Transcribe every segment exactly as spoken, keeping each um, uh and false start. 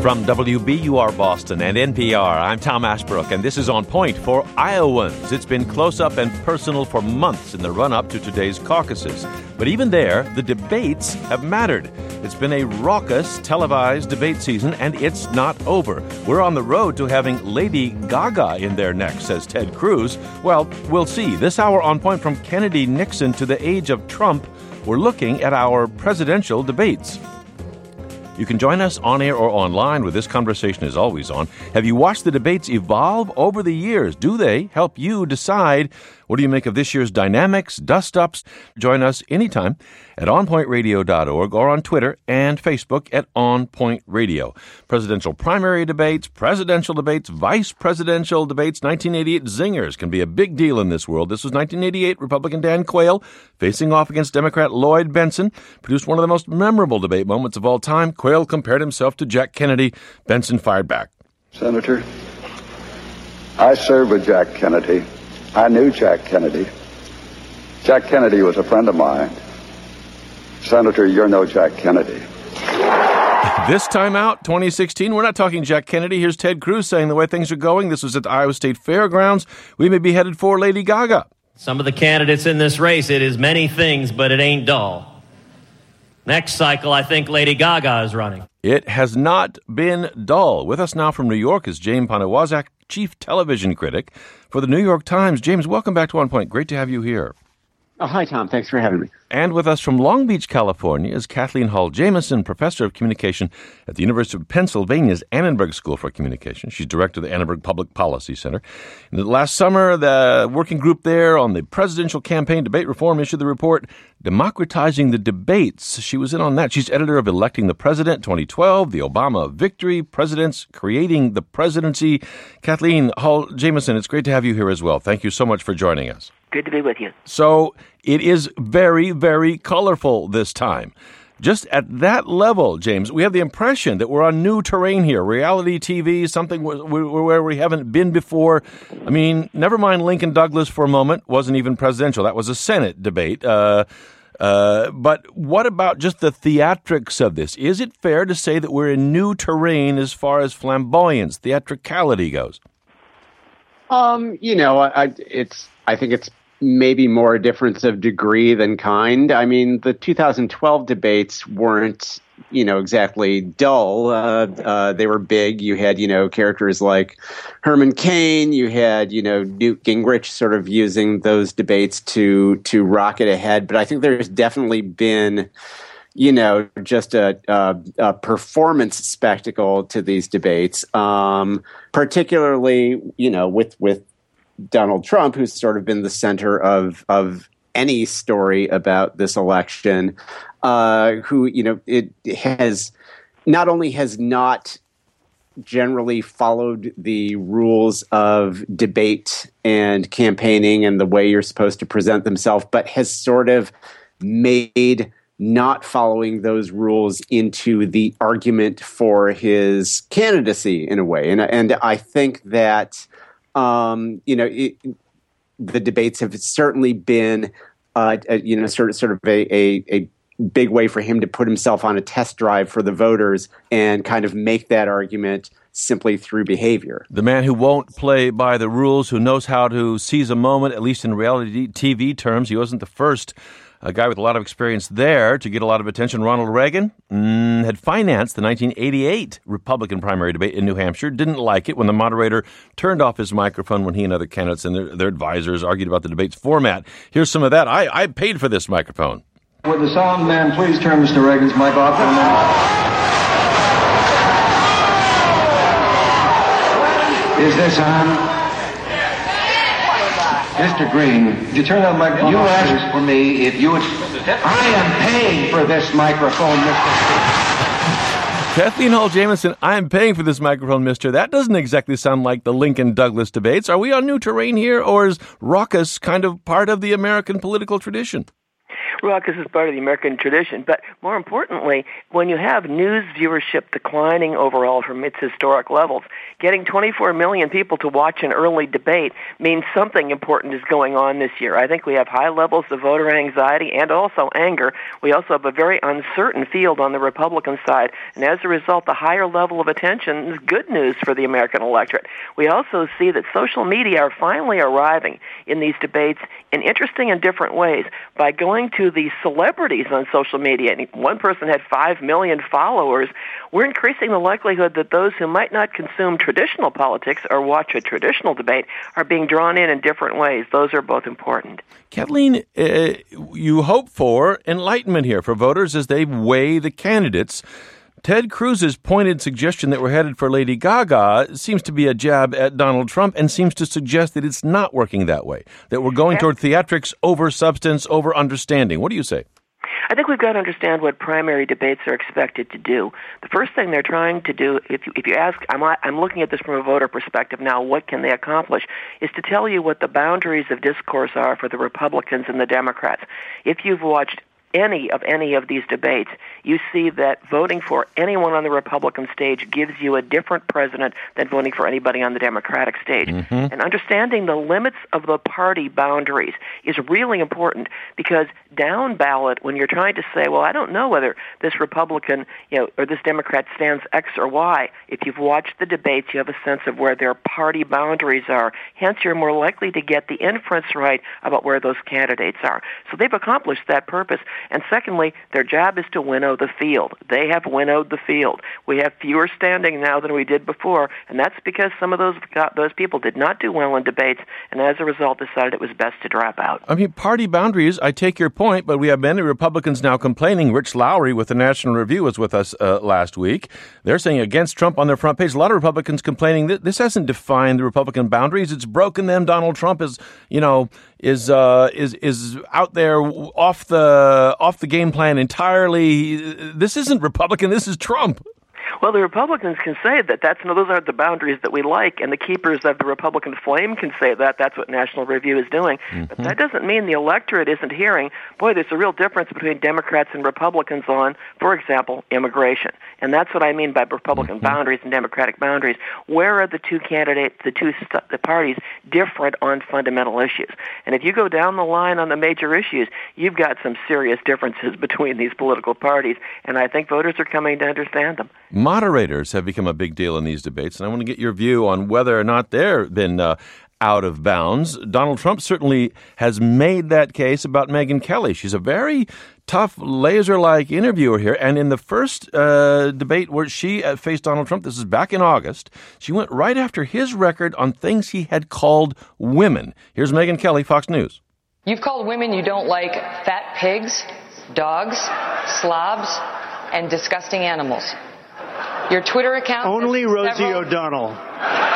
From W B U R Boston and N P R, I'm Tom Ashbrook, and this is On Point for Iowans. It's been close-up and personal for months in the run-up to today's caucuses. But even there, the debates have mattered. It's been a raucous, televised debate season, and it's not over. We're on the road to having Lady Gaga in there next, says Ted Cruz. Well, we'll see. This hour On Point, from Kennedy Nixon to the age of Trump, we're looking at our presidential debates. You can join us on air or online, where this conversation is always on. Have you watched the debates evolve over the years? Do they help you decide? What do you make of this year's dynamics, dust-ups? Join us anytime at on point radio dot org or on Twitter and Facebook at On Point Radio. Presidential primary debates, presidential debates, vice presidential debates, nineteen eighty-eight zingers can be a big deal in this world. This was nineteen eighty-eight. Republican Dan Quayle facing off against Democrat Lloyd Bentsen produced one of the most memorable debate moments of all time. Quayle compared himself to Jack Kennedy. Bentsen fired back. Senator, I served with Jack Kennedy. I knew Jack Kennedy. Jack Kennedy was a friend of mine. Senator, you're no Jack Kennedy. This time out, twenty sixteen, we're not talking Jack Kennedy. Here's Ted Cruz saying the way things are going. This was at the Iowa State Fairgrounds. We may be headed for Lady Gaga. Some of the candidates in this race, it is many things, but it ain't dull. Next cycle, I think Lady Gaga is running. It has not been dull. With us now from New York is James Poniewozik, chief television critic for the New York Times. James, welcome back to On Point. Great to have you here. Oh, hi, Tom. Thanks for having me. And with us from Long Beach, California, is Kathleen Hall Jamieson, professor of communication at the University of Pennsylvania's Annenberg School for Communication. She's director of the Annenberg Public Policy Center. And last summer, the working group there on the presidential campaign debate reform issued the report Democratizing the Debates. She was in on that. She's editor of Electing the President twenty twelve, The Obama Victory, Presidents Creating the Presidency. Kathleen Hall Jamieson, it's great to have you here as well. Thank you so much for joining us. Good to be with you. So it is very, very colorful this time. Just at that level, James, we have the impression that we're on new terrain here. Reality T V, something where we haven't been before. I mean, never mind Lincoln Douglas for a moment. Wasn't even presidential. That was a Senate debate. Uh, uh, but what about just the theatrics of this? Is it fair to say that we're in new terrain as far as flamboyance, theatricality goes? Um, you know, I, it's. I think it's maybe more a difference of degree than kind. I mean, the two thousand twelve debates weren't, you know, exactly dull. Uh, uh, they were big. You had, you know, characters like Herman Cain. You had, you know, Newt Gingrich sort of using those debates to to rocket ahead. But I think there's definitely been, you know, just a, a, a performance spectacle to these debates, um, particularly, you know, with with Donald Trump, who's sort of been the center of of any story about this election, uh, who, you know, it has not only has not generally followed the rules of debate and campaigning and the way you're supposed to present themselves, but has sort of made not following those rules into the argument for his candidacy in a way. And, and I think that Um, you know, it, the debates have certainly been, uh, a, you know, sort of sort of a, a, a big way for him to put himself on a test drive for the voters and kind of make that argument simply through behavior. The man who won't play by the rules, who knows how to seize a moment, at least in reality T V terms. He wasn't the first a guy with a lot of experience there to get a lot of attention. Ronald Reagan mm, had financed the nineteen eighty-eight Republican primary debate in New Hampshire, didn't like it when the moderator turned off his microphone when he and other candidates and their, their advisors argued about the debate's format. Here's some of that. I, I paid for this microphone. Would the sound man please turn Mister Reagan's mic off for a minute? Is this on? Mister Green, would you turn that microphone You off, asked for me if you would... I am paying for this microphone, Mister Green. Kathleen Hall Jamieson, I'm paying for this microphone, mister. That doesn't exactly sound like the Lincoln-Douglas debates. Are we on new terrain here, or is raucous kind of part of the American political tradition? Raucous is part of the American tradition. But more importantly, when you have news viewership declining overall from its historic levels, getting twenty-four million people to watch an early debate means something important is going on this year. I think we have high levels of voter anxiety and also anger. We also have a very uncertain field on the Republican side. And as a result, the higher level of attention is good news for the American electorate. We also see that social media are finally arriving in these debates in interesting and different ways by going to the celebrities on social media. And one person had five million followers. We're increasing the likelihood that those who might not consume traditional politics or watch a traditional debate are being drawn in in different ways. Those are both important. Kathleen, uh, you hope for enlightenment here for voters as they weigh the candidates. Ted Cruz's pointed suggestion that we're headed for Lady Gaga seems to be a jab at Donald Trump and seems to suggest that it's not working that way, that we're going toward theatrics over substance, over understanding. What do you say? I think we've got to understand what primary debates are expected to do. The first thing they're trying to do, if you, if you ask, I'm, I'm looking at this from a voter perspective now, what can they accomplish, is to tell you what the boundaries of discourse are for the Republicans and the Democrats. If you've watched any of any of these debates, you see that voting for anyone on the Republican stage gives you a different president than voting for anybody on the Democratic stage. Mm-hmm. And understanding the limits of the party boundaries is really important, because down ballot, when you're trying to say, well, I don't know whether this Republican, you know, or this Democrat stands X or Y, if you've watched the debates, you have a sense of where their party boundaries are. Hence, you're more likely to get the inference right about where those candidates are. So they've accomplished that purpose. And secondly, their job is to winnow the field. They have winnowed the field. We have fewer standing now than we did before, and that's because some of those those people did not do well in debates, and as a result decided it was best to drop out. I mean, party boundaries, I take your point, but we have many Republicans now complaining. Rich Lowry with the National Review was with us uh, last week. They're saying against Trump on their front page. A lot of Republicans complaining that this hasn't defined the Republican boundaries. It's broken them. Donald Trump is, you know, is uh, is is out there off the off the game plan entirely. This isn't Republican. This is Trump. Well, the Republicans can say that that's no, those aren't the boundaries that we like, and the keepers of the Republican flame can say that. That's what National Review is doing. Mm-hmm. But that doesn't mean the electorate isn't hearing, boy, there's a real difference between Democrats and Republicans on, for example, immigration. And that's what I mean by Republican mm-hmm. boundaries and Democratic boundaries. Where are the two candidates, the two st- the parties, different on fundamental issues? And if you go down the line on the major issues, you've got some serious differences between these political parties, and I think voters are coming to understand them. Moderators have become a big deal in these debates, and I want to get your view on whether or not they've been uh, out of bounds. Donald Trump certainly has made that case about Megyn Kelly. She's a very tough, laser-like interviewer here, and in the first uh, debate where she uh, faced Donald Trump, this is back in August, she went right after his record on things he had called women. Here's Megyn Kelly, Fox News. You've called women you don't like fat pigs, dogs, slobs, and disgusting animals. Your Twitter account... Only Rosie several... O'Donnell. No,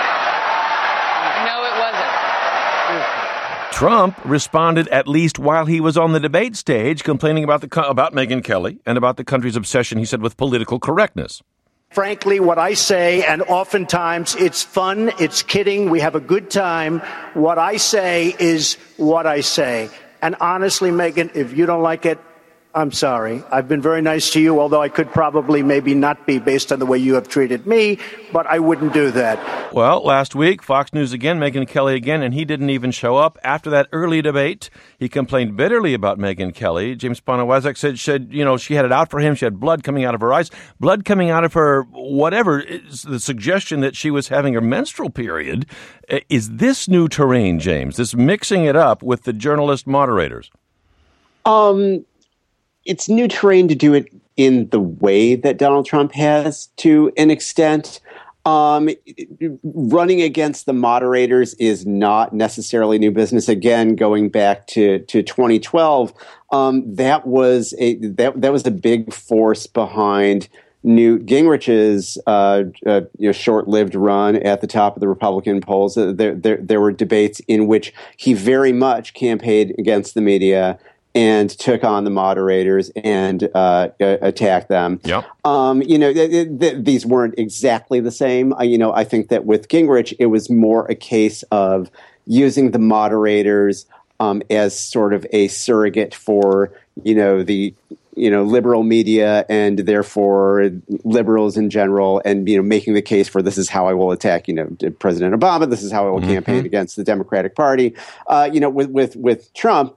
it wasn't. Trump responded at least while he was on the debate stage, complaining about the about Megyn Kelly and about the country's obsession, he said, with political correctness. Frankly, what I say, and oftentimes it's fun, it's kidding, we have a good time. What I say is what I say. And honestly, Megyn, if you don't like it, I'm sorry. I've been very nice to you, although I could probably maybe not be based on the way you have treated me, but I wouldn't do that. Well, last week, Fox News again, Megyn Kelly again, and he didn't even show up. After that early debate, he complained bitterly about Megyn Kelly. James Poniewozik said, said, you know, she had it out for him. She had blood coming out of her eyes, blood coming out of her whatever. It's the suggestion that she was having her menstrual period. Is this new terrain, James, this mixing it up with the journalist moderators? Um... It's new terrain to do it in the way that Donald Trump has, to an extent. Um, running against the moderators is not necessarily new business. Again, going back to, to twenty twelve, um, that was a that that was a big force behind Newt Gingrich's uh, uh, you know, short-lived run at the top of the Republican polls. There, there, there were debates in which he very much campaigned against the media and took on the moderators and uh, attacked them. Yep. Um, you know, th- th- these weren't exactly the same. Uh, you know, I think that with Gingrich, it was more a case of using the moderators um, as sort of a surrogate for, you know, the you know, liberal media and therefore liberals in general, and, you know, making the case for this is how I will attack, you know, President Obama. This is how I will mm-hmm. campaign against the Democratic Party. Uh, you know, with, with, with Trump,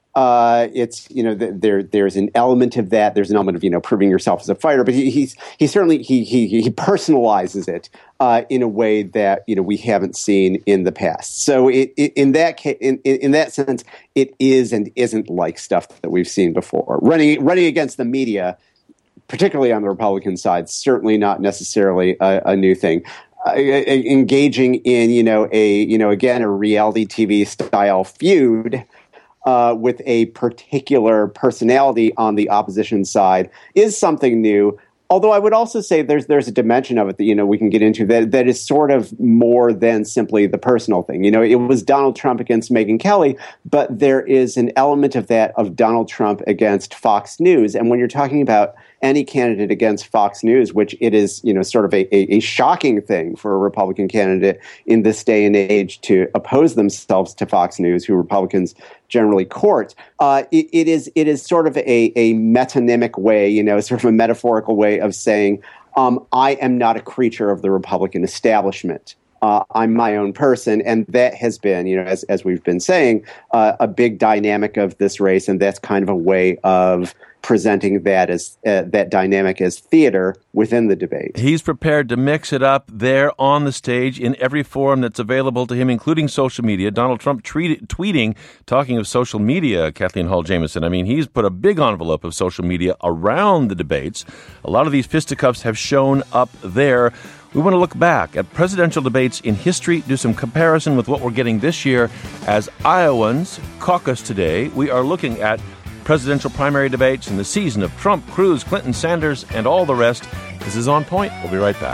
uh, it's, you know, th- there, there's an element of that. There's an element of, you know, proving yourself as a fighter, but he, he's, he certainly, he, he, he personalizes it, uh, in a way that, you know, we haven't seen in the past. So it, it, in that case, in, in that sense, it is and isn't like stuff that we've seen before. Running, running against the media, particularly on the Republican side, certainly not necessarily a, a new thing. Uh, engaging in, you know, a, you know, again, a reality T V style feud, Uh, with a particular personality on the opposition side is something new. Although I would also say there's there's a dimension of it that, you know, we can get into that that is sort of more than simply the personal thing. You know, it was Donald Trump against Megyn Kelly, but there is an element of that of Donald Trump against Fox News. And when you're talking about any candidate against Fox News, which it is, you know, sort of a, a, a shocking thing for a Republican candidate in this day and age to oppose themselves to Fox News, who Republicans generally court. Uh, it, it is it is sort of a, a metonymic way, you know, sort of a metaphorical way of saying, um, I am not a creature of the Republican establishment. Uh, I'm my own person, and that has been, you know, as as we've been saying, uh, a big dynamic of this race, and that's kind of a way of presenting that as uh, that dynamic as theater within the debate. He's prepared to mix it up there on the stage in every forum that's available to him, including social media. Donald Trump tweet, tweeting, talking of social media, Kathleen Hall Jamieson, I mean, he's put a big envelope of social media around the debates. A lot of these fisticuffs have shown up there. We want to look back at presidential debates in history, do some comparison with what we're getting this year as Iowans caucus today. We are looking at presidential primary debates in the season of Trump, Cruz, Clinton, Sanders, and all the rest. This is On Point. We'll be right back.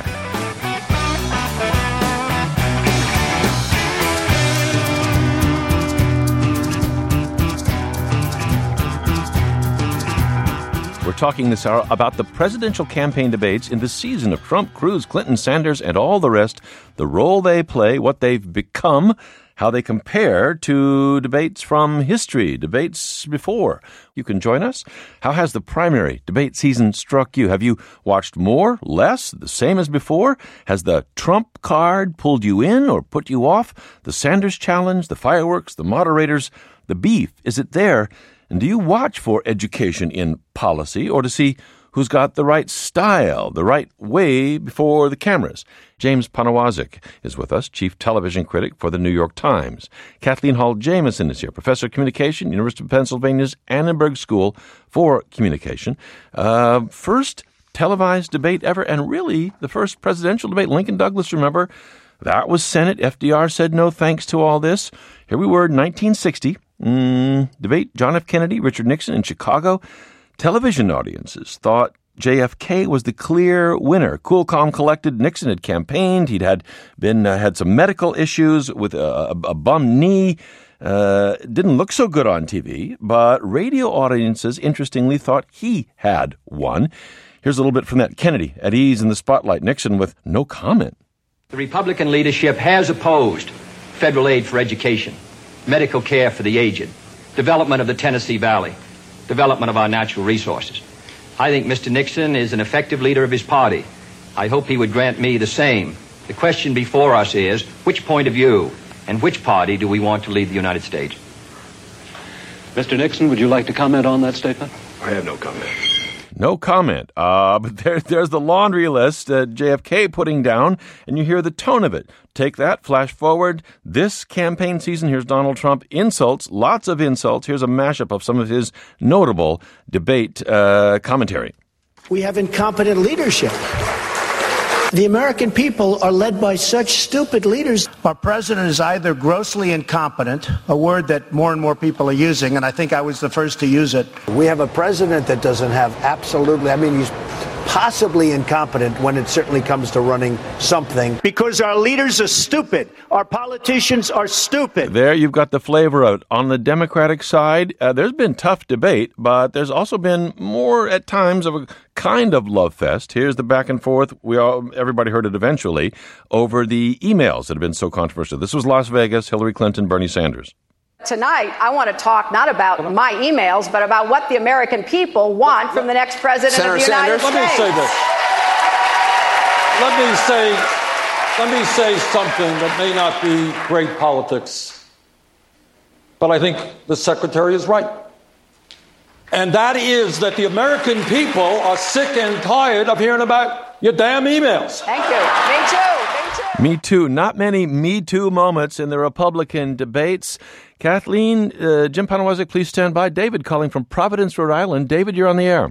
We're talking this hour about the presidential campaign debates in the season of Trump, Cruz, Clinton, Sanders, and all the rest, the role they play, what they've become, how they compare to debates from history, debates before. You can join us. How has the primary debate season struck you? Have you watched more, less, the same as before? Has the Trump card pulled you in or put you off? The Sanders challenge, the fireworks, the moderators, the beef, is it there? And do you watch for education in policy or to see who's got the right style, the right way before the cameras? James Poniewozik is with us, chief television critic for the New York Times. Kathleen Hall Jamieson is here, professor of communication, University of Pennsylvania's Annenberg School for Communication. Uh, first televised debate ever, and really the first presidential debate. Lincoln Douglas, remember, that was Senate. F D R said no thanks to all this. Here we were, nineteen sixty. Mm, debate, John F. Kennedy, Richard Nixon in Chicago. Television audiences thought J F K was the clear winner. Cool, calm, collected. Nixon had campaigned. He'd had been uh, had some medical issues with a, a, a bum knee. Uh, didn't look so good on T V, but radio audiences, interestingly, thought he had won. Here's a little bit from that. Kennedy at ease in the spotlight. Nixon with no comment. The Republican leadership has opposed federal aid for education, medical care for the aged, development of the Tennessee Valley, development of our natural resources. I think Mister Nixon is an effective leader of his party. I hope he would grant me the same. The question before us is, which point of view and which party do we want to lead the United States? Mister Nixon, would you like to comment on that statement? I have no comment. No comment. Uh, but there, there's the laundry list that J F K putting down, and you hear the tone of it. Take that, flash forward. This campaign season, here's Donald Trump. Insults, lots of insults. Here's a mashup of some of his notable debate uh, commentary. We have incompetent leadership. The American people are led by such stupid leaders. Our president is either grossly incompetent, a word that more and more people are using, and I think I was the first to use it. We have a president that doesn't have absolutely, I mean, he's possibly incompetent when it certainly comes to running something. Because our leaders are stupid. Our politicians are stupid. There you've got the flavor of it. On the Democratic side, uh, there's been tough debate, but there's also been more at times of a kind of love fest. Here's the back and forth. We all, everybody heard it eventually over the emails that have been so controversial. This was Las Vegas, Hillary Clinton, Bernie Sanders. Tonight, I want to talk not about my emails, but about what the American people want from the next president Senator of the United Sanders. States. Let me say this. Let me say, let me say something that may not be great politics, but I think the Secretary is right. And that is that the American people are sick and tired of hearing about your damn emails. Thank you. Me too. Me too. Not many Me Too moments in the Republican debates. Kathleen, uh, Jim Poniewozik, please stand by. David calling from Providence, Rhode Island. David, you're on the air.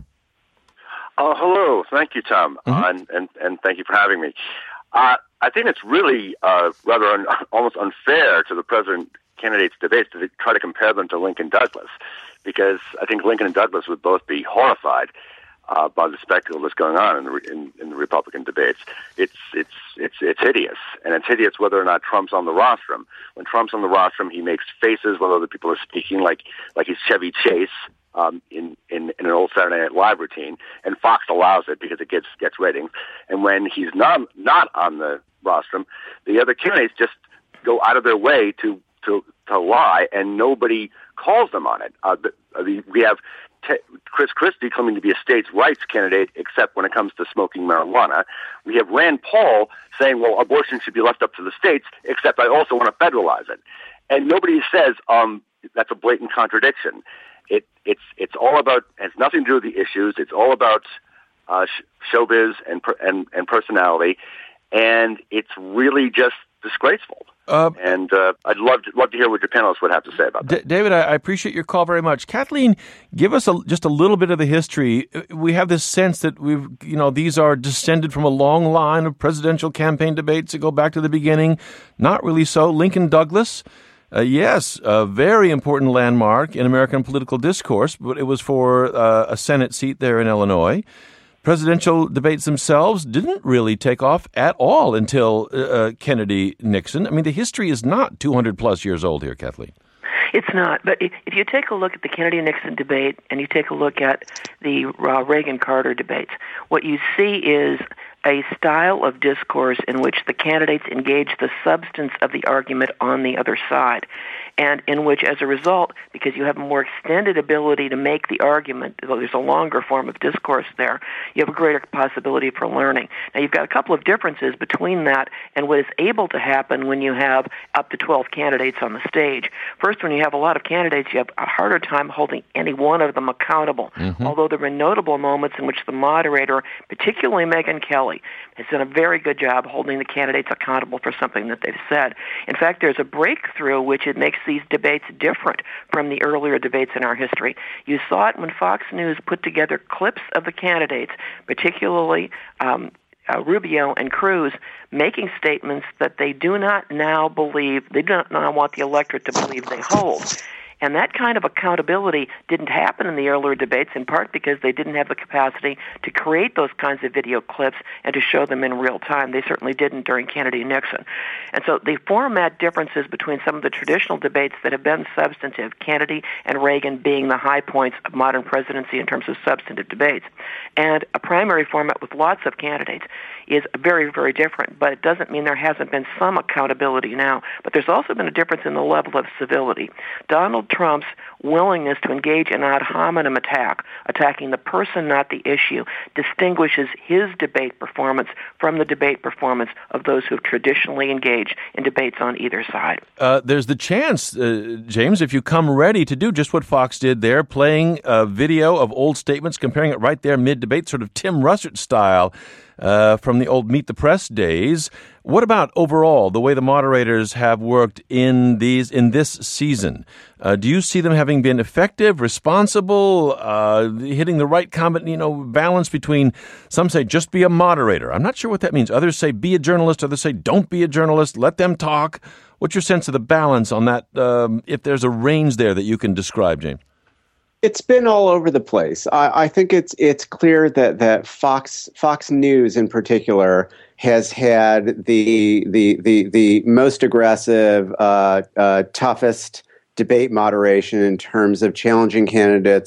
Oh, hello. Thank you, Tom, Mm-hmm. uh, and, and and thank you for having me. Uh, I think it's really uh, rather un- almost unfair to the president candidates' debates to try to compare them to Lincoln Douglas, because I think Lincoln and Douglas would both be horrified uh, by the spectacle that's going on in the in, in the Republican debates. It's it's it's it's hideous, and it's hideous whether or not Trump's on the rostrum. When Trump's on the rostrum, he makes faces when other people are speaking, like like he's Chevy Chase um, in, in in an old Saturday Night Live routine, and Fox allows it because it gets gets ratings. And when he's not not on the rostrum, the other candidates just go out of their way to to to lie, and nobody calls them on it. Uh, the, the, we have Te- Chris Christie claiming to be a states' rights candidate, except when it comes to smoking marijuana. We have Rand Paul saying, well, abortion should be left up to the states, except I also want to federalize it. And nobody says um, that's a blatant contradiction. It, it's it's all about, has nothing to do with the issues. It's all about uh, sh- showbiz and, per- and and personality, and it's really just disgraceful. Uh, and uh, I'd love to, love to hear what your panelists would have to say about that. D- David, I, I appreciate your call very much. Kathleen, give us a, just a little bit of the history. We have this sense that we've, you know, these are descended from a long line of presidential campaign debates that go back to the beginning. Not really so. Lincoln Douglas, uh, yes, a very important landmark in American political discourse, but it was for uh, a Senate seat there in Illinois. Presidential debates themselves didn't really take off at all until uh, Kennedy-Nixon. I mean, the history is not two hundred plus years old here, Kathleen. It's not. But if you take a look at the Kennedy-Nixon debate and you take a look at the uh, Reagan-Carter debates, what you see is a style of discourse in which the candidates engage the substance of the argument on the other side, and in which, as a result, because you have a more extended ability to make the argument, there's a longer form of discourse there, you have a greater possibility for learning. Now, you've got a couple of differences between that and what is able to happen when you have up to twelve candidates on the stage. First, when you have a lot of candidates, you have a harder time holding any one of them accountable, mm-hmm. although there have been notable moments in which the moderator, particularly Megyn Kelly, has done a very good job holding the candidates accountable for something that they've said. In fact, there's a breakthrough which it makes these debates different from the earlier debates in our history. You saw it when Fox News put together clips of the candidates, particularly um, uh, Rubio and Cruz, making statements that they do not now believe, they do not now want the electorate to believe they hold. And that kind of accountability didn't happen in the earlier debates, in part because they didn't have the capacity to create those kinds of video clips and to show them in real time. They certainly didn't during Kennedy and Nixon. And so the format differences between some of the traditional debates that have been substantive, Kennedy and Reagan being the high points of modern presidency in terms of substantive debates, and a primary format with lots of candidates is very, very different. But it doesn't mean there hasn't been some accountability now. But there's also been a difference in the level of civility. Donald Trump's willingness to engage in an ad hominem attack, attacking the person, not the issue, distinguishes his debate performance from the debate performance of those who have traditionally engaged in debates on either side. Uh, there's the chance, uh, James, if you come ready to do just what Fox did there, playing a video of old statements, comparing it right there mid-debate, sort of Tim Russert style, Uh, from the old Meet the Press days. What about overall the way the moderators have worked in these in this season? Uh, do you see them having been effective, responsible, uh, hitting the right com- you know balance between, some say just be a moderator? I'm not sure what that means. Others say be a journalist. Others say don't be a journalist. Let them talk. What's your sense of the balance on that? Um, if there's a range there that you can describe, James. It's been all over the place. I, I think it's it's clear that that Fox Fox News in particular has had the the the the most aggressive, uh, uh, toughest debate moderation in terms of challenging candidates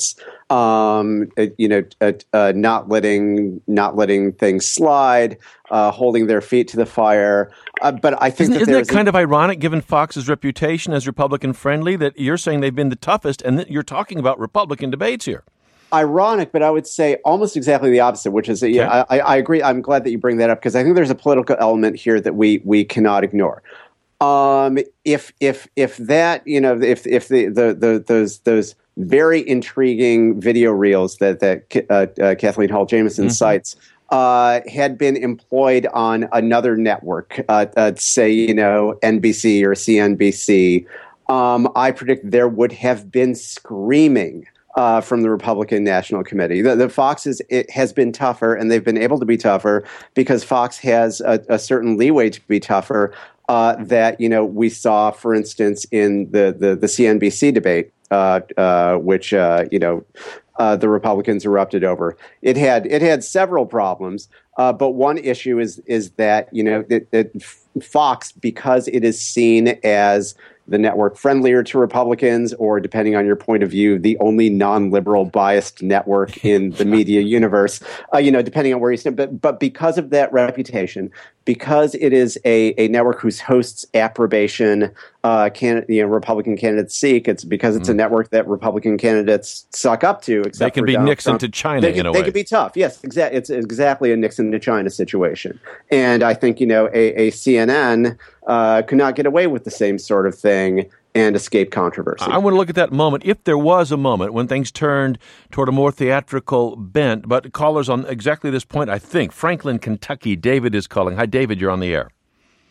um, uh, you know, uh, uh, not letting not letting things slide, uh, holding their feet to the fire. Uh, but I think isn't, that isn't there's that kind a, of ironic, given Fox's reputation as Republican friendly, that you're saying they've been the toughest, and that you're talking about Republican debates here? Ironic, but I would say almost exactly the opposite, which is, that, yeah, okay. I, I agree. I'm glad that you bring that up, because I think there's a political element here that we we cannot ignore. Um, if if if that, you know, if if the the, the those those very intriguing video reels that that uh, uh, Kathleen Hall Jamieson mm-hmm. cites uh, had been employed on another network, uh, uh, say, you know, N B C or C N B C, um, I predict there would have been screaming Uh, from the Republican National Committee. The, the Fox is, it has been tougher, and they've been able to be tougher because Fox has a, a certain leeway to be tougher uh, that, you know, we saw, for instance, in the, the, the C N B C debate, uh, uh, which, uh, you know, uh, the Republicans erupted over. It had it had several problems, uh, but one issue is is that, you know, it, it, Fox, because it is seen as the network friendlier to Republicans, or depending on your point of view, the only non-liberal biased network in the media universe, uh, you know, depending on where you stand. But, but because of that reputation, because it is a, a network whose hosts approbation uh, can, you know, Republican candidates seek, it's because it's mm. a network that Republican candidates suck up to. Except they can for be Donald Nixon Trump. to China they can, in a they way. They can be tough. Yes, exa- it's exactly a Nixon to China situation. And I think, you know, a, a C N N uh, could not get away with the same sort of thing and escape controversy. I want to look at that moment, if there was a moment when things turned toward a more theatrical bent. But callers on exactly this point, I think. Franklin, Kentucky, David is calling. Hi, David, you're on the air.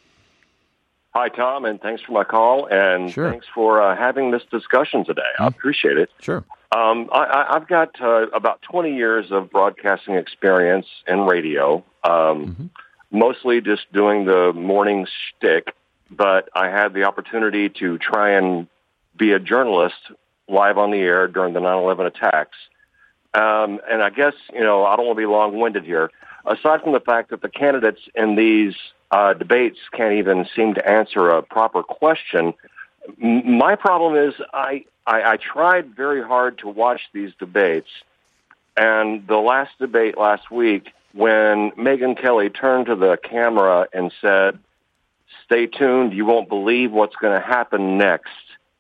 Hi, Tom, and thanks for my call, and sure. thanks for uh, having this discussion today. Mm-hmm. I appreciate it. Sure. Um, I, I've got uh, about twenty years of broadcasting experience in radio, um, mm-hmm. mostly just doing the morning shtick. But I had the opportunity to try and be a journalist live on the air during the nine eleven attacks. Um, and I guess, you know, I don't want to be long-winded here. Aside from the fact that the candidates in these uh, debates can't even seem to answer a proper question, m- my problem is I, I, I tried very hard to watch these debates. And the last debate last week, when Megyn Kelly turned to the camera and said, "Stay tuned, you won't believe what's going to happen next,"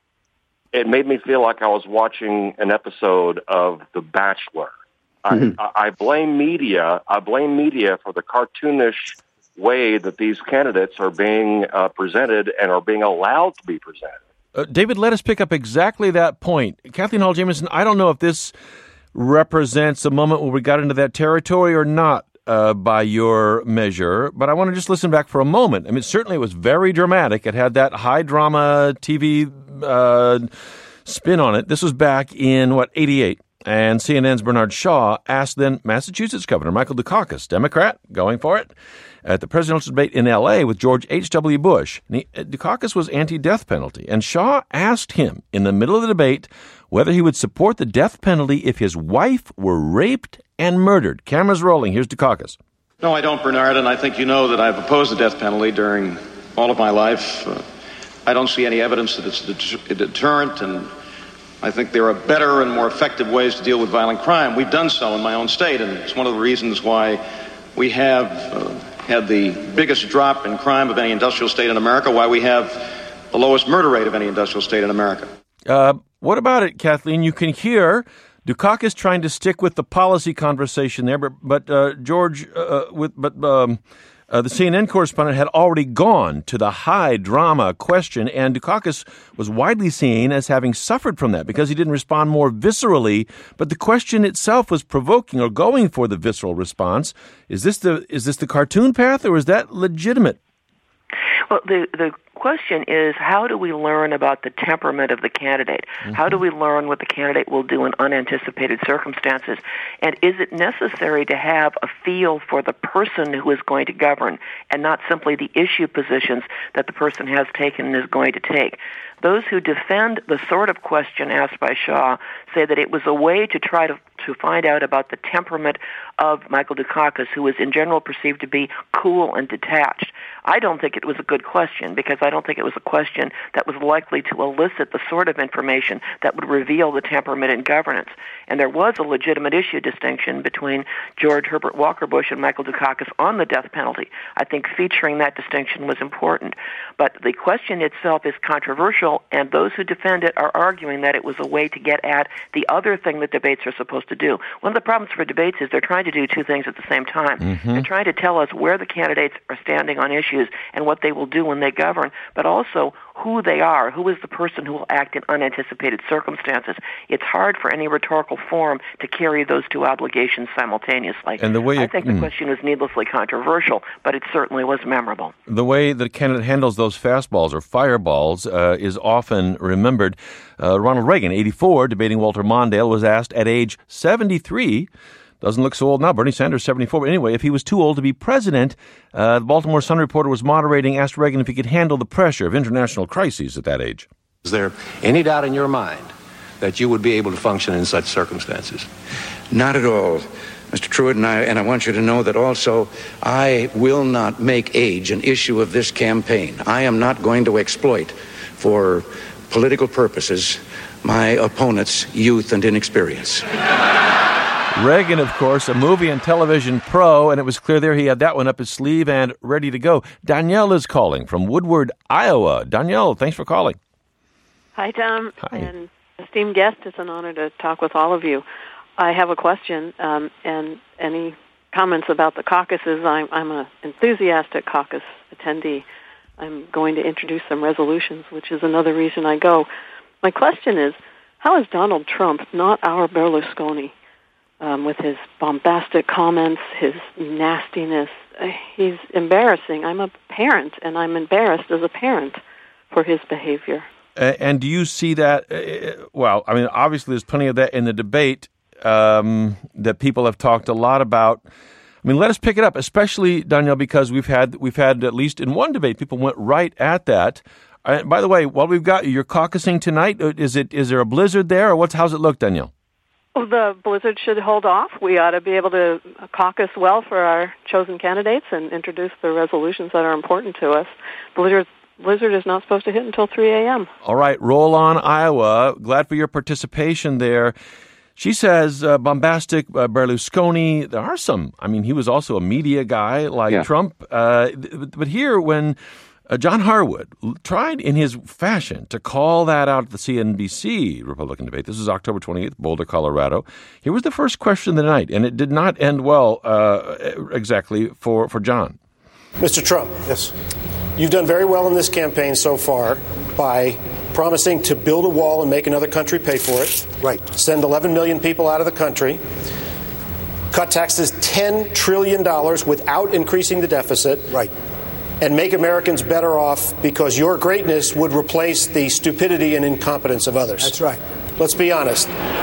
it made me feel like I was watching an episode of The Bachelor. Mm-hmm. I, I blame media. I blame media for the cartoonish way that these candidates are being uh, presented and are being allowed to be presented. Uh, David, let us pick up exactly that point. Kathleen Hall Jamieson, I don't know if this represents a moment where we got into that territory or not. Uh, by your measure, but I want to just listen back for a moment. I mean, certainly it was very dramatic. It had that high drama T V uh, spin on it. This was back in, what, eighty-eight. And C N N's Bernard Shaw asked then Massachusetts Governor Michael Dukakis, Democrat, going for it, at the presidential debate in L A with George H W. Bush. And he, Dukakis was anti-death penalty. And Shaw asked him in the middle of the debate whether he would support the death penalty if his wife were raped and murdered. Cameras rolling. Here's Dukakis. No, I don't, Bernard, and I think you know that I've opposed the death penalty during all of my life. Uh, I don't see any evidence that it's a, det- a deterrent, and I think there are better and more effective ways to deal with violent crime. We've done so in my own state, and it's one of the reasons why we have uh, had the biggest drop in crime of any industrial state in America, why we have the lowest murder rate of any industrial state in America. Uh, what about it, Kathleen? You can hear Dukakis trying to stick with the policy conversation there, but, but uh, George, uh, with but um, uh, the C N N correspondent had already gone to the high drama question, and Dukakis was widely seen as having suffered from that because he didn't respond more viscerally. But the question itself was provoking or going for the visceral response. Is this the is this the cartoon path, or is that legitimate? Well, the the question is, how do we learn about the temperament of the candidate? Mm-hmm. How do we learn what the candidate will do in unanticipated circumstances? And is it necessary to have a feel for the person who is going to govern and not simply the issue positions that the person has taken and is going to take? Those who defend the sort of question asked by Shaw say that it was a way to try to, to find out about the temperament of Michael Dukakis, who was in general perceived to be cool and detached. I don't think it was a good question, because I don't think it was a question that was likely to elicit the sort of information that would reveal the temperament and governance. And there was a legitimate issue distinction between George Herbert Walker Bush and Michael Dukakis on the death penalty. I think featuring that distinction was important. But the question itself is controversial, and those who defend it are arguing that it was a way to get at the other thing that debates are supposed to do. One of the problems for debates is they're trying to do two things at the same time. Mm-hmm. They're trying to tell us where the candidates are standing on issues and what they will do when they govern, but also who they are, who is the person who will act in unanticipated circumstances. It's hard for any rhetorical form to carry those two obligations simultaneously. And the way it, I think the mm. question was needlessly controversial, but it certainly was memorable. The way the candidate handles those fastballs or fireballs uh, is often remembered. Uh, Ronald Reagan, eighty-four, debating Walter Mondale, was asked at age seventy-three, doesn't look so old now, Bernie Sanders, seventy-four, but anyway, if he was too old to be president, uh, the Baltimore Sun reporter was moderating, asked Reagan if he could handle the pressure of international crises at that age. Is there any doubt in your mind that you would be able to function in such circumstances? Not at all, Mister Truitt, and I, and I want you to know that also I will not make age an issue of this campaign. I am not going to exploit for political purposes my opponent's youth and inexperience. Reagan, of course, a movie and television pro, and it was clear there he had that one up his sleeve and ready to go. Danielle is calling from Woodward, Iowa. Danielle, thanks for calling. Hi, Tom. Hi. And esteemed guest, it's an honor to talk with all of you. I have a question, um, and any comments about the caucuses. I'm, I'm an enthusiastic caucus attendee. I'm going to introduce some resolutions, which is another reason I go. My question is, how is Donald Trump not our Berlusconi? Um, with his bombastic comments, his nastiness. Uh, he's embarrassing. I'm a parent, and I'm embarrassed as a parent for his behavior. Uh, and do you see that? Uh, well, I mean, obviously there's plenty of that in the debate um, that people have talked a lot about. I mean, let us pick it up, especially, Danielle, because we've had we've had at least in one debate, people went right at that. Uh, by the way, while we've got you, you're caucusing tonight. Is it is there a blizzard there, or what's how's it look, Danielle? The blizzard should hold off. We ought to be able to caucus well for our chosen candidates and introduce the resolutions that are important to us. Blizzard, blizzard is not supposed to hit until three a.m. All right, roll on, Iowa. Glad for your participation there. She says uh, bombastic uh, Berlusconi. There are some. I mean, he was also a media guy like yeah. Trump. Uh, but here, when Uh, John Harwood tried in his fashion to call that out at the C N B C Republican debate. This is October twenty-eighth, Boulder, Colorado. Here was the first question of the night, and it did not end well uh, exactly for, for John. Mister Trump, yes, you've done very well in this campaign so far by promising to build a wall and make another country pay for it. Right. Send eleven million people out of the country. Cut taxes ten trillion dollars without increasing the deficit. Right. And make Americans better off because your greatness would replace the stupidity and incompetence of others. That's right. Let's be honest.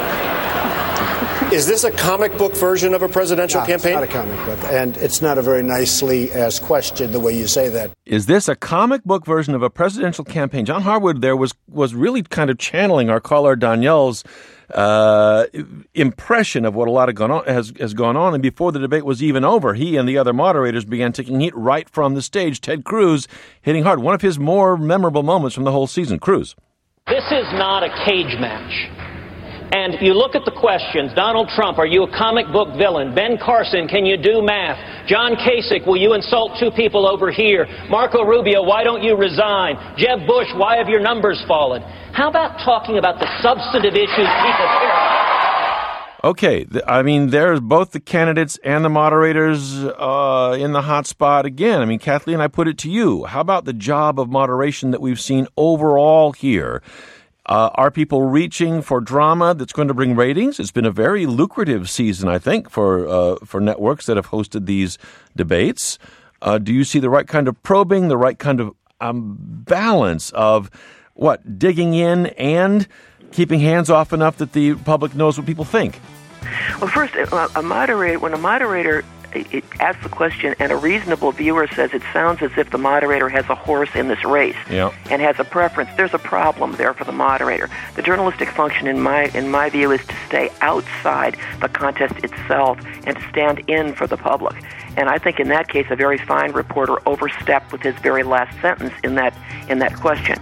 Is this a comic book version of a presidential no, campaign? It's not a comic book, and it's not a very nicely asked question the way you say that. Is this a comic book version of a presidential campaign? John Harwood there was was really kind of channeling our caller Danielle's uh, impression of what a lot of gone on, has, has gone on. And before the debate was even over, he and the other moderators began taking heat right from the stage. Ted Cruz hitting hard. One of his more memorable moments from the whole season. Cruz. This is not a cage match. And if you look at the questions, Donald Trump, are you a comic book villain? Ben Carson, can you do math? John Kasich, will you insult two people over here? Marco Rubio, why don't you resign? Jeb Bush, why have your numbers fallen? How about talking about the substantive issues people care about? Okay, I mean, there's both the candidates and the moderators uh, in the hot spot again. I mean, Kathleen, I put it to you. How about the job of moderation that we've seen overall here? Uh, are people reaching for drama that's going to bring ratings? It's been a very lucrative season, I think, for uh, for networks that have hosted these debates. Uh, do you see the right kind of probing, the right kind of um, balance of, what, digging in and keeping hands off enough that the public knows what people think? Well, first, a moderator, when a moderator it, it asks the question, and a reasonable viewer says it sounds as if the moderator has a horse in this race yeah. and has a preference. There's a problem there for the moderator. The journalistic function, in my in my view, is to stay outside the contest itself and to stand in for the public. And I think in that case, a very fine reporter overstepped with his very last sentence in that in that question.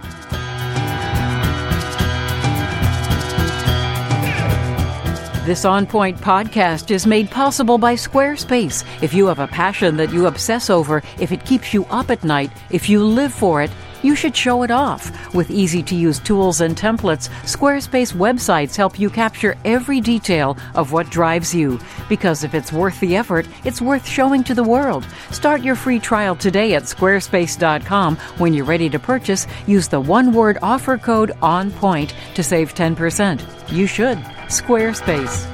This On Point podcast is made possible by Squarespace. If you have a passion that you obsess over, if it keeps you up at night, if you live for it, you should show it off. With easy-to-use tools and templates, Squarespace websites help you capture every detail of what drives you. Because if it's worth the effort, it's worth showing to the world. Start your free trial today at squarespace dot com. When you're ready to purchase, use the one-word offer code ONPOINT to save ten percent. You should. Squarespace.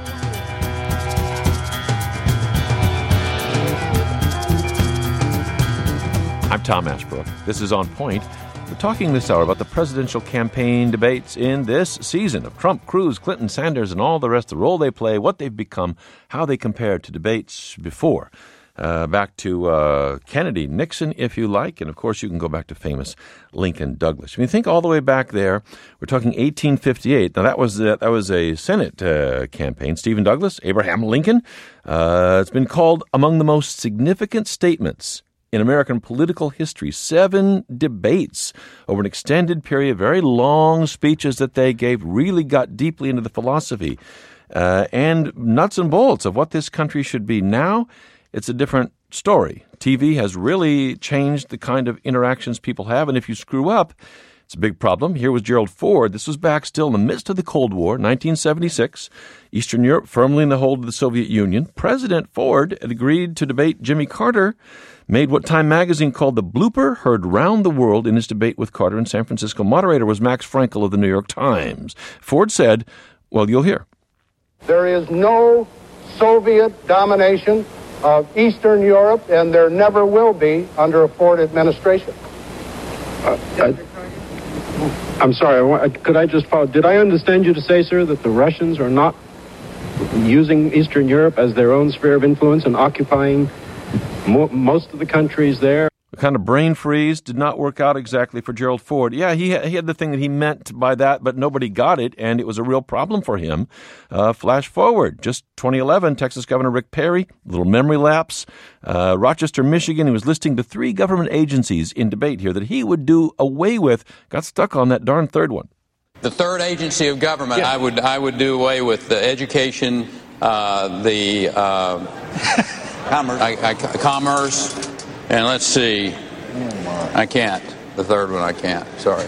I'm Tom Ashbrook. This is On Point. We're talking this hour about the presidential campaign debates in this season of Trump, Cruz, Clinton, Sanders, and all the rest, the role they play, what they've become, how they compare to debates before. Uh, back to uh, Kennedy, Nixon, if you like, and of course you can go back to famous Lincoln, Douglas. When you think all the way back there, we're talking eighteen fifty-eight. Now that was uh, that was a Senate uh, campaign. Stephen Douglas, Abraham Lincoln. Uh, it's been called among the most significant statements in American political history. Seven debates over an extended period, very long speeches that they gave, really got deeply into the philosophy uh, and nuts and bolts of what this country should be. Now it's a different story. T V has really changed the kind of interactions people have, and if you screw up, it's a big problem. Here was Gerald Ford. This was back still in the midst of the Cold War, nineteen seventy-six. Eastern Europe firmly in the hold of the Soviet Union. President Ford had agreed to debate Jimmy Carter, made what Time magazine called the blooper heard round the world in his debate with Carter in San Francisco. Moderator was Max Frankel of the New York Times. Ford said, well, you'll hear. There is no Soviet domination of Eastern Europe, and there never will be under a Ford administration. Uh, I, I'm sorry, could I just follow? Did I understand you to say, sir, that the Russians are not using Eastern Europe as their own sphere of influence and occupying mo- most of the countries there? The kind of brain freeze did not work out exactly for Gerald Ford. Yeah, he, he had the thing that he meant by that, but nobody got it, and it was a real problem for him. Uh, flash forward, just twenty eleven, Texas Governor Rick Perry, little memory lapse. Uh, Rochester, Michigan, he was listing the three government agencies in debate here that he would do away with. Got stuck on that darn third one. The third agency of government, yeah. I would I would do away with the education, uh, the uh, commerce. I, I, commerce. And let's see, I can't. The third one I can't. Sorry.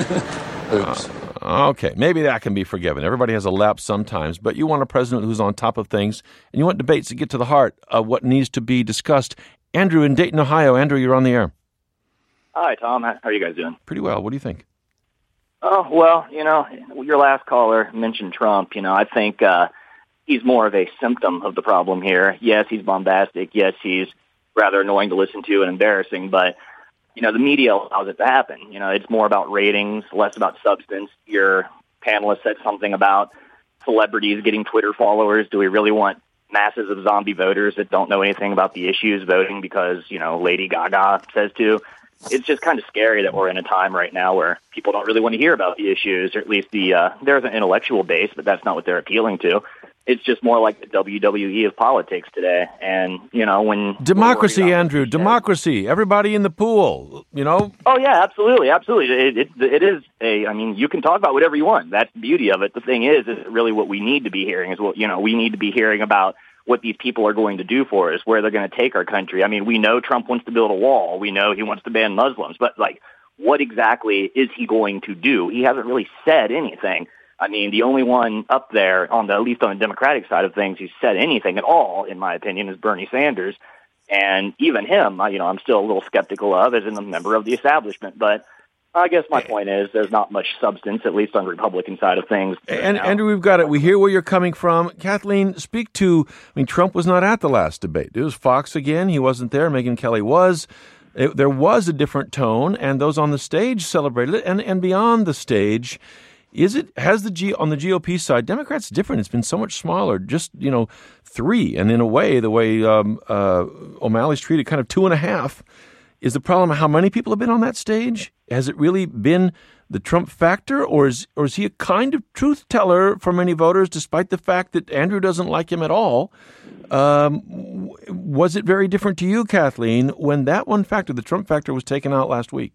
Oops. Uh, okay, maybe that can be forgiven. Everybody has a lapse sometimes, but you want a president who's on top of things, and you want debates that get to the heart of what needs to be discussed. Andrew in Dayton, Ohio. Andrew, you're on the air. Hi, Tom. How are you guys doing? Pretty well. What do you think? Oh, well, you know, your last caller mentioned Trump. You know, I think uh, he's more of a symptom of the problem here. Yes, he's bombastic. Yes, he's rather annoying to listen to and embarrassing, but, you know, the media allows it to happen. You know, it's more about ratings, less about substance. Your panelist said something about celebrities getting Twitter followers. Do we really want masses of zombie voters that don't know anything about the issues voting because, you know, Lady Gaga says to? It's just kind of scary that we're in a time right now where people don't really want to hear about the issues, or at least the uh, there's an intellectual base, but that's not what they're appealing to. It's just more like the W W E of politics today. And, you know, when... Democracy, Andrew, democracy. Everybody in the pool, you know? Oh, yeah, absolutely, absolutely. It, it, it is a... I mean, you can talk about whatever you want. That's the beauty of it. The thing is, is really what we need to be hearing is what, you know, we need to be hearing about what these people are going to do for us, where they're going to take our country. I mean, we know Trump wants to build a wall. We know he wants to ban Muslims. But, like, what exactly is he going to do? He hasn't really said anything. I mean, the only one up there, on the at least on the Democratic side of things, who said anything at all, in my opinion, is Bernie Sanders. And even him, you know, I'm still a little skeptical of as a member of the establishment. But I guess my point is there's not much substance, at least on the Republican side of things. And Andrew, we've got it. We hear where you're coming from. Kathleen, speak to, I mean, Trump was not at the last debate. It was Fox again. He wasn't there. Megyn Kelly was. It, there was a different tone, and those on the stage celebrated it. And, and beyond the stage, Is it, has the G, on the G O P side, Democrats different? It's been so much smaller, just, you know, three. And in a way, the way um, uh, O'Malley's treated, kind of two and a half. Is the problem how many people have been on that stage? Has it really been the Trump factor, or is or is he a kind of truth teller for many voters, despite the fact that Andrew doesn't like him at all? Um, was it very different to you, Kathleen, when that one factor, the Trump factor, was taken out last week?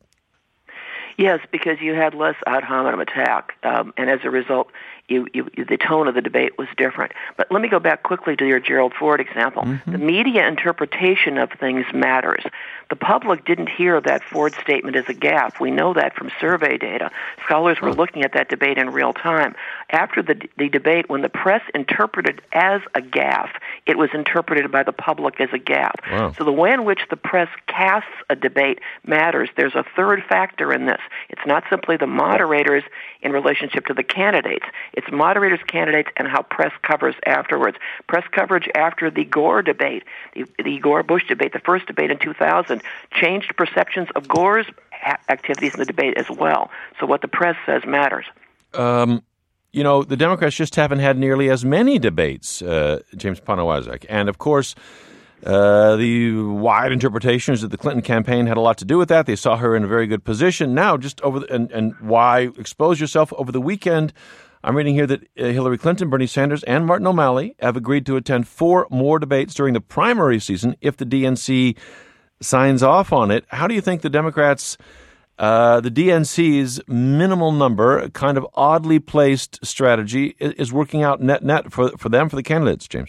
Yes, because you had less ad hominem attack, um, and as a result, you, you, the tone of the debate was different. But let me go back quickly to your Gerald Ford example. Mm-hmm. The media interpretation of things matters. The public didn't hear that Ford statement as a gaffe. We know that from survey data. Scholars were looking at that debate in real time. After the, the debate, when the press interpreted as a gaffe, it was interpreted by the public as a gaffe. Wow. So the way in which the press casts a debate matters. There's a third factor in this. It's not simply the moderators in relationship to the candidates. It's moderators, candidates, and how press covers afterwards. Press coverage after the Gore debate, the, the Gore-Bush debate, the first debate in two thousand, changed perceptions of Gore's activities in the debate as well. So what the press says matters. Um, you know, the Democrats just haven't had nearly as many debates, uh, James Poniewozik. And, of course, uh, the wide interpretations that the Clinton campaign had a lot to do with that. They saw her in a very good position. Now, just over the, and, and why expose yourself over the weekend? I'm reading here that uh, Hillary Clinton, Bernie Sanders, and Martin O'Malley have agreed to attend four more debates during the primary season if the D N C signs off on it. How do you think the Democrats, uh, the D N C's minimal number, kind of oddly placed strategy, is, is working out net-net for, for them, for the candidates, James?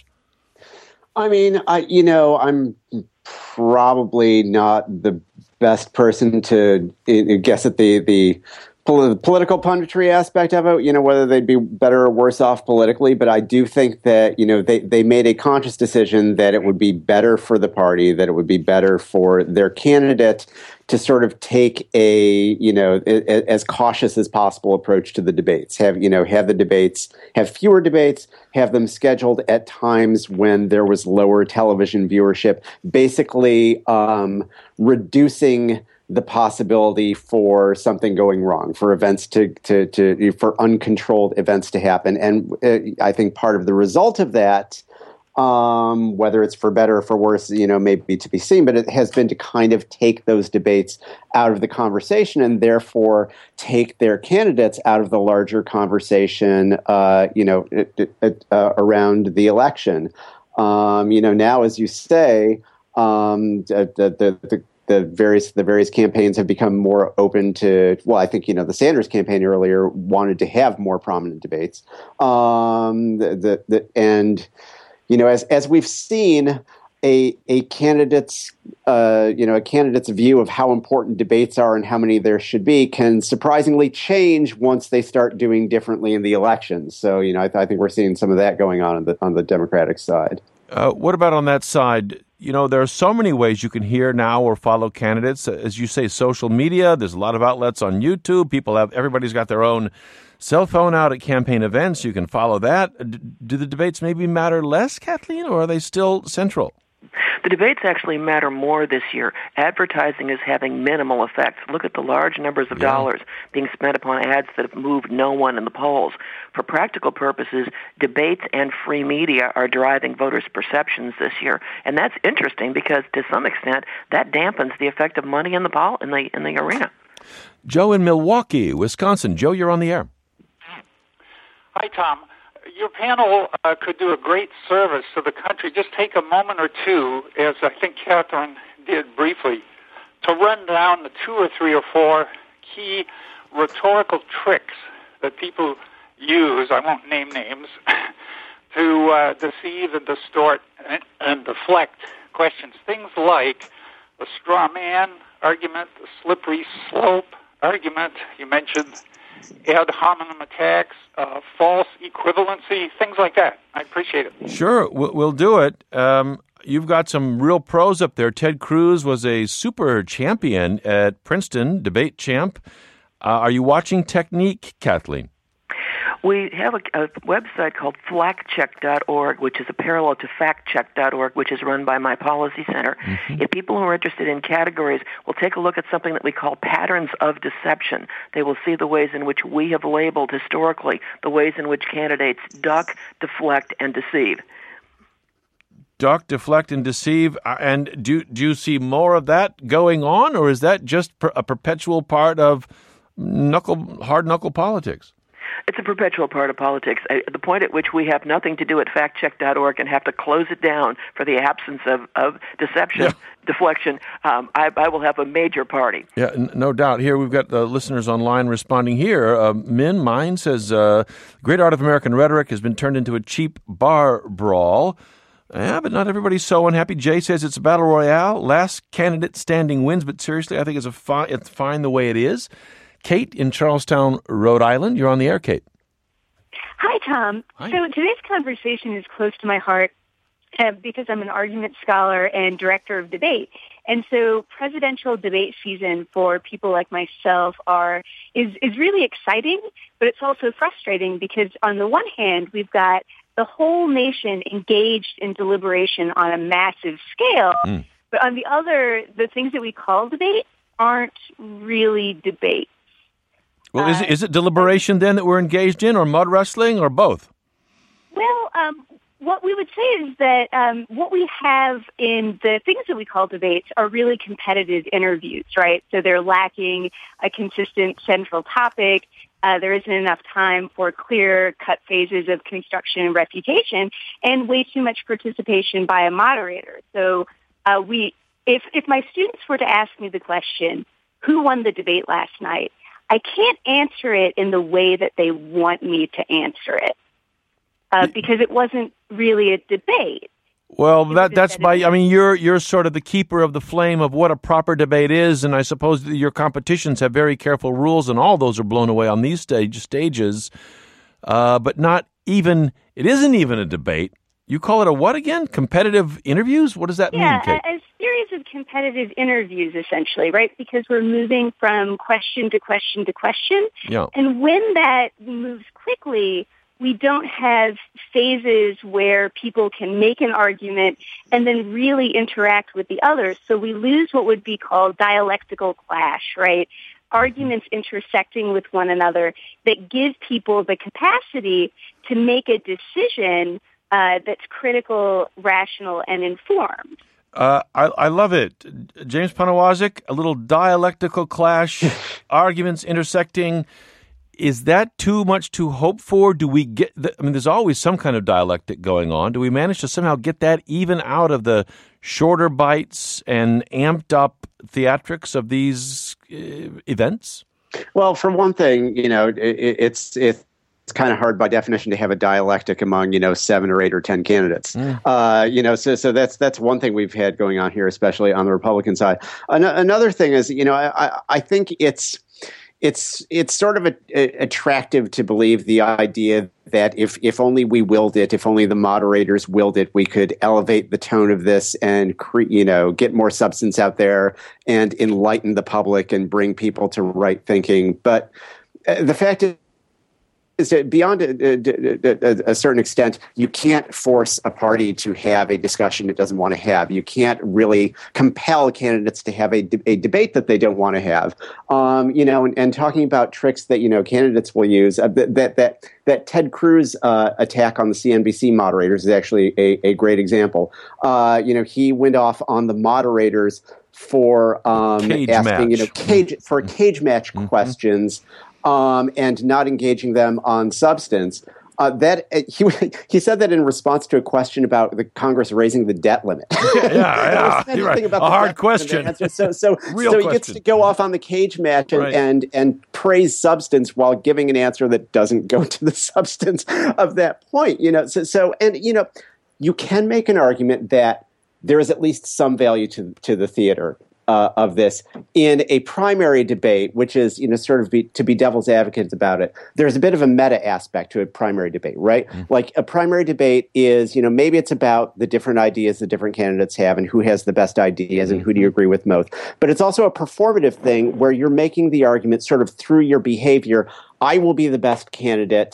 I mean, I, you know, I'm probably not the best person to uh, guess at the the political punditry aspect of it, you know, whether they'd be better or worse off politically. But I do think that, you know, they, they made a conscious decision that it would be better for the party, that it would be better for their candidate to sort of take a, you know, a, as cautious as possible approach to the debates. Have, you know, have the debates, have fewer debates, have them scheduled at times when there was lower television viewership, basically um, reducing the possibility for something going wrong, for events to, to, to, for uncontrolled events to happen. And uh, I think part of the result of that, um, whether it's for better or for worse, you know, maybe to be seen, but it has been to kind of take those debates out of the conversation and therefore take their candidates out of the larger conversation, uh, you know, it, it, uh, around the election. Um, you know, now, as you say, um, the, the, the The various the various campaigns have become more open to. Well, I think you know the Sanders campaign earlier wanted to have more prominent debates. Um, the, the, the and you know as as we've seen, a a candidate's uh, you know a candidate's view of how important debates are and how many there should be can surprisingly change once they start doing differently in the elections. So you know I, th- I think we're seeing some of that going on on the on the Democratic side. Uh, what about on that side? You know, there are so many ways you can hear now or follow candidates. As you say, social media, there's a lot of outlets on YouTube. People have, everybody's got their own cell phone out at campaign events. You can follow that. Do the debates maybe matter less, Kathleen, or are they still central? The debates actually matter more this year. Advertising is having minimal effects. Look at the large numbers of yeah. dollars being spent upon ads that have moved no one in the polls. For practical purposes, debates and free media are driving voters' perceptions this year. And that's interesting because, to some extent, that dampens the effect of money in the pol- in the in the arena. Joe in Milwaukee, Wisconsin. Joe, you're on the air. Hi, Tom. Your panel uh, could do a great service to the country. Just take a moment or two, as I think Catherine did briefly, to run down the two or three or four key rhetorical tricks that people use, I won't name names, to uh, deceive and distort and, and deflect questions. Things like the straw man argument, the slippery slope argument, you mentioned ad hominem attacks, uh, false equivalency, things like that. I appreciate it. Sure, we'll do it. Um, you've got some real pros up there. Ted Cruz was a super champion at Princeton, debate champ. Uh, are you watching technique, Kathleen? We have a, a website called flack check dot org, which is a parallel to fact check dot org, which is run by my policy center. Mm-hmm. If people who are interested in categories will take a look at something that we call patterns of deception, they will see the ways in which we have labeled historically the ways in which candidates duck, deflect, and deceive. Duck, deflect, and deceive. And do, do you see more of that going on, or is that just per, a perpetual part of knuckle hard-knuckle politics? It's a perpetual part of politics. At the point at which we have nothing to do at fact check dot org and have to close it down for the absence of, of deception, yeah. deflection, um, I, I will have a major party. Yeah, n- no doubt. Here we've got the listeners online responding here. Uh, Min Mine says, uh, great art of American rhetoric has been turned into a cheap bar brawl. Yeah, but not everybody's so unhappy. Jay says it's a battle royale. Last candidate standing wins, but seriously, I think it's, a fi- it's fine the way it is. Kate in Charlestown, Rhode Island. You're on the air, Kate. Hi, Tom. Hi. So today's conversation is close to my heart uh, because I'm an argument scholar and director of debate. And so presidential debate season for people like myself are is, is really exciting, but it's also frustrating because on the one hand, we've got the whole nation engaged in deliberation on a massive scale. Mm. But on the other, the things that we call debate aren't really debate. Well, is it, is it deliberation then that we're engaged in, or mud wrestling, or both? Well, um, what we would say is that um, what we have in the things that we call debates are really competitive interviews, right? So they're lacking a consistent central topic. Uh, there isn't enough time for clear-cut phases of construction and refutation, and way too much participation by a moderator. So uh, we, if if my students were to ask me the question, who won the debate last night, I can't answer it in the way that they want me to answer it uh, because it wasn't really a debate. Well, that that's by, I mean, you're you're sort of the keeper of the flame of what a proper debate is, and I suppose that your competitions have very careful rules, and all those are blown away on these stage stages, uh, but not even, it isn't even a debate. You call it a what again? Competitive interviews? What does that yeah, mean, Kate? Yeah, a, a series of competitive interviews, essentially, right? Because we're moving from question to question to question. Yeah. And when that moves quickly, we don't have phases where people can make an argument and then really interact with the others. So we lose what would be called dialectical clash, right? Arguments intersecting with one another that give people the capacity to make a decision Uh, that's critical, rational, and informed. Uh, I, I love it. James Poniewozik, a little dialectical clash, arguments intersecting. Is that too much to hope for? Do we get, the, I mean, there's always some kind of dialectic going on. Do we manage to somehow get that even out of the shorter bites and amped up theatrics of these uh, events? Well, for one thing, you know, it, it's it's. It's kind of hard by definition to have a dialectic among, you know, seven or eight or ten candidates. Mm. Uh, you know, so so that's that's one thing we've had going on here, especially on the Republican side. An- another thing is, you know, I, I think it's it's it's sort of a, a, attractive to believe the idea that if if only we willed it, if only the moderators willed it, we could elevate the tone of this and cre- you know get more substance out there and enlighten the public and bring people to right thinking. But uh, the fact is, is that beyond a, a, a certain extent, you can't force a party to have a discussion it doesn't want to have. You can't really compel candidates to have a, de- a debate that they don't want to have. Um, you know, and, and talking about tricks that, you know, candidates will use, uh, that that that Ted Cruz uh, attack on the C N B C moderators is actually a, a great example. Uh, you know, he went off on the moderators for um, cage asking, match. you know, cage for cage match mm-hmm. questions. Um, and not engaging them on substance. Uh, that uh, he he said that in response to a question about the Congress raising the debt limit. yeah, yeah, yeah. You're right. About a hard question. So, so, Real so he question. gets to go off on the cage match and, right. and and praise substance while giving an answer that doesn't go to the substance of that point. You know, so so and you know, you can make an argument that there is at least some value to to the theater. Uh, of this in a primary debate, which is, you know, sort of be, to be devil's advocates about it. There's a bit of a meta aspect to a primary debate, right? Mm-hmm. Like a primary debate is, you know, maybe it's about the different ideas the different candidates have and who has the best ideas and who do you agree with most. But it's also a performative thing where you're making the argument sort of through your behavior. I will be the best candidate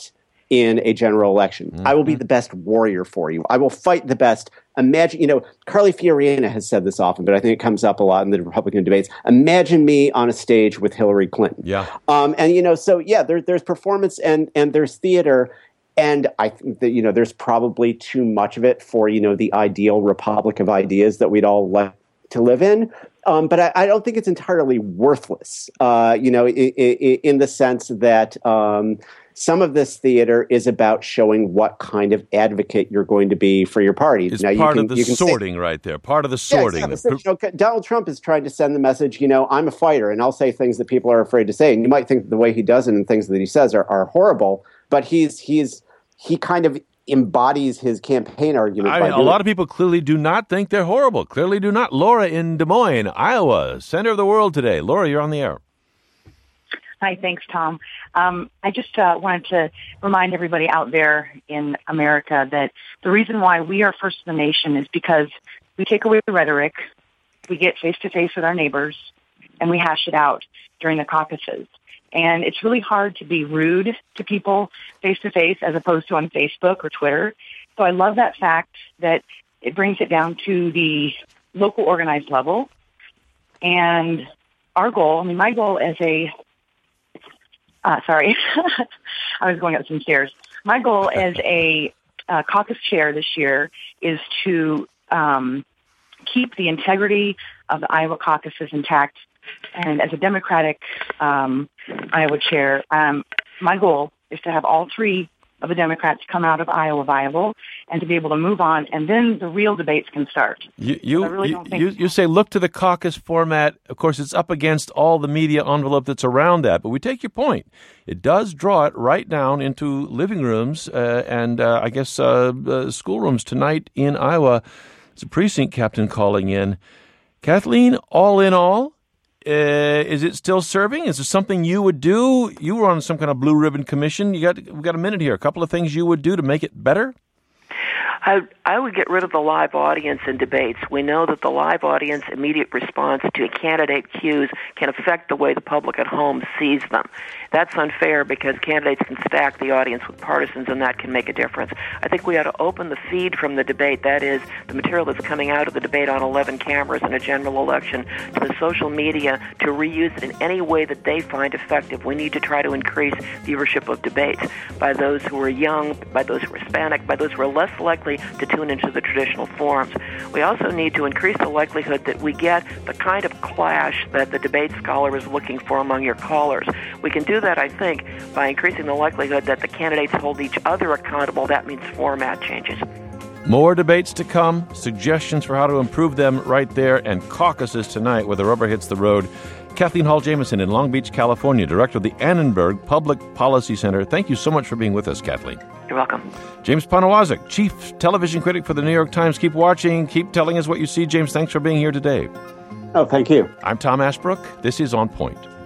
in a general election. Mm-hmm. I will be the best warrior for you. I will fight the best. Imagine, you know, Carly Fiorina has said this often, but I think it comes up a lot in the Republican debates. Imagine me on a stage with Hillary Clinton. Yeah. Um, and, you know, so, yeah, there, there's performance and, and there's theater. And I think that, you know, there's probably too much of it for, you know, the ideal republic of ideas that we'd all like to live in. Um, but I, I don't think it's entirely worthless, uh, you know, I, I, in the sense that um, some of this theater is about showing what kind of advocate you're going to be for your party. It's now, part you can, of the you can sorting say, right there, part of the sorting. Yeah, exactly. So, you know, Donald Trump is trying to send the message, you know, I'm a fighter, and I'll say things that people are afraid to say. And you might think the way he does it and things that he says are, are horrible, but he's he's he kind of embodies his campaign argument. I by mean, a doing lot of people clearly do not think they're horrible. Clearly do not. Laura in Des Moines, Iowa, center of the world today. Laura, you're on the air. Hi, thanks, Tom. Um, I just uh, wanted to remind everybody out there in America that the reason why we are first in the nation is because we take away the rhetoric, we get face-to-face with our neighbors, and we hash it out during the caucuses. And it's really hard to be rude to people face-to-face as opposed to on Facebook or Twitter. So I love that fact that it brings it down to the local organized level. And our goal, I mean, my goal as a, uh, sorry, I was going up some stairs. My goal as a uh, caucus chair this year is to um, keep the integrity of the Iowa caucuses intact. And as a Democratic um, Iowa chair, um, my goal is to have all three of the Democrats come out of Iowa viable and to be able to move on, and then the real debates can start. You you, really you, you, you say look to the caucus format. Of course, it's up against all the media envelope that's around that, but we take your point. It does draw it right down into living rooms uh, and uh, I guess uh, uh, schoolrooms tonight in Iowa. It's a precinct captain calling in. Kathleen, all in all, Uh, is it still serving? Is there something you would do? You were on some kind of blue ribbon commission. You got we got a minute here. A couple of things you would do to make it better? I, I would get rid of the live audience in debates. We know that the live audience immediate response to candidate cues can affect the way the public at home sees them. That's unfair because candidates can stack the audience with partisans, and that can make a difference. I think we ought to open the feed from the debate, that is, the material that's coming out of the debate on eleven cameras in a general election, to the social media to reuse it in any way that they find effective. We need to try to increase viewership of debates by those who are young, by those who are Hispanic, by those who are less likely to tune into the traditional forums. We also need to increase the likelihood that we get the kind of clash that the debate scholar is looking for among your callers. We can do that, I think, by increasing the likelihood that the candidates hold each other accountable. That means format changes. More debates to come, suggestions for how to improve them right there, and caucuses tonight where the rubber hits the road. Kathleen Hall Jamieson in Long Beach, California, director of the Annenberg Public Policy Center. Thank you so much for being with us, Kathleen. You're welcome. James Poniewozik, chief television critic for the New York Times. Keep watching. Keep telling us what you see. James, thanks for being here today. Oh, thank you. I'm Tom Ashbrook. This is On Point.